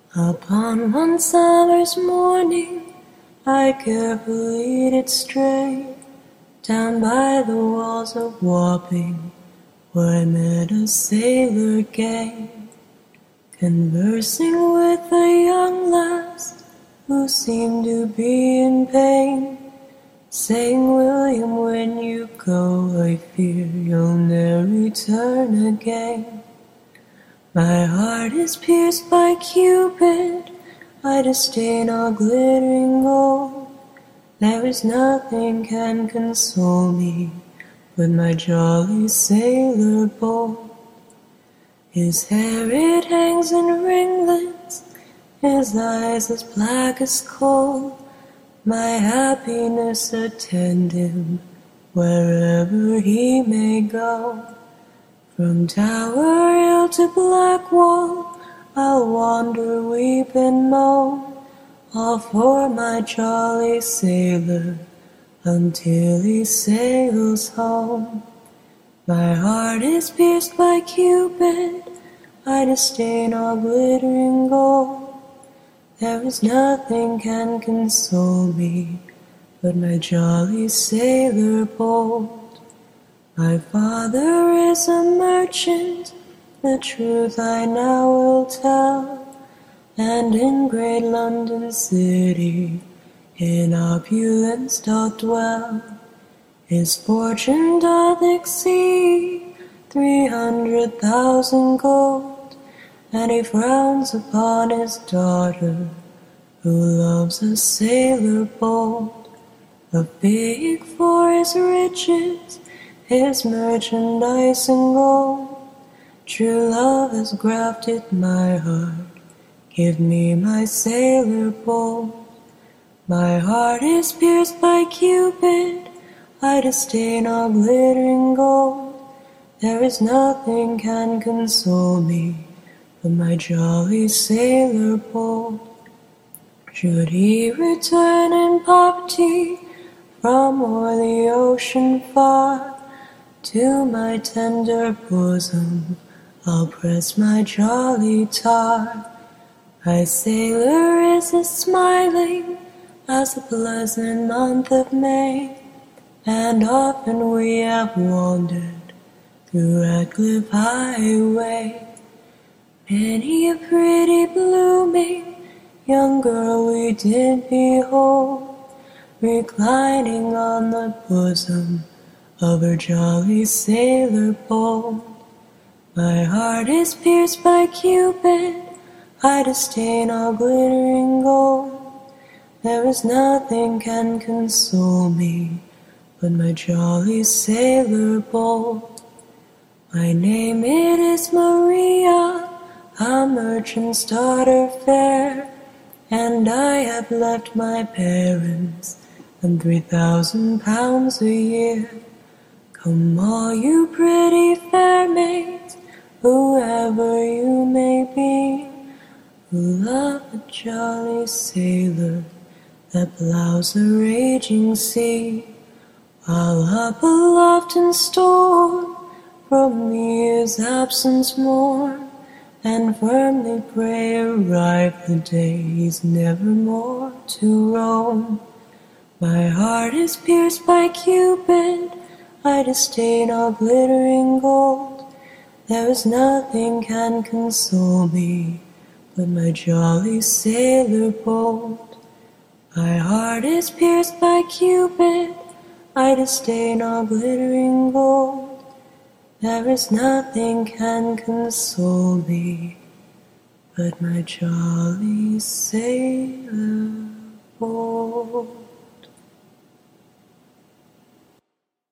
Upon one summer's morning, I carefully did stray down by the walls of Wapping, where I met a sailor gay, conversing with a young lass who seemed to be in pain, saying, "William, when you go, I fear you'll ne'er return again." My heart is pierced by Cupid, I disdain all glittering gold. There is nothing can console me but my jolly sailor bold. His hair it hangs in ringlets, his eyes as black as coal. My happiness attend him wherever he may go. From Tower Hill to Blackwall, I'll wander, weep and moan, all for my jolly sailor, until he sails home. My heart is pierced by Cupid, I disdain all glittering gold. There is nothing can console me but my jolly sailor bold. My father is a merchant, the truth I now will tell, and in great London city in opulence doth dwell. His fortune doth exceed 300,000 gold, and he frowns upon his daughter who loves a sailor bold. A fig for his riches, his merchandise and gold. True love has grafted my heart, give me my sailor bold. My heart is pierced by Cupid, I disdain all glittering gold. There is nothing can console me but my jolly sailor bold. Should he return in poverty from o'er the ocean far, to my tender bosom I'll press my jolly tar. My sailor is as smiling as the pleasant month of May, and often we have wandered through Ratcliffe Highway. Many a pretty blooming young girl we did behold, reclining on the bosom of her jolly sailor bold. My heart is pierced by Cupid, I disdain all glittering gold. There is nothing can console me but my jolly sailor bold. My name it is Maria, a merchant's daughter fair, and I have left my parents and 3,000 pounds a year. Come all you pretty fair maids, whoever you may be, who love a jolly sailor that plows a raging sea, while up aloft in storm from me his absence mourn, and firmly pray arrive the day he's never more to roam. My heart is pierced by Cupid, I disdain all glittering gold. There is nothing can console me but my jolly sailor bold. My heart is pierced by Cupid, I disdain all glittering gold. There is nothing can console me but my jolly sailor bold.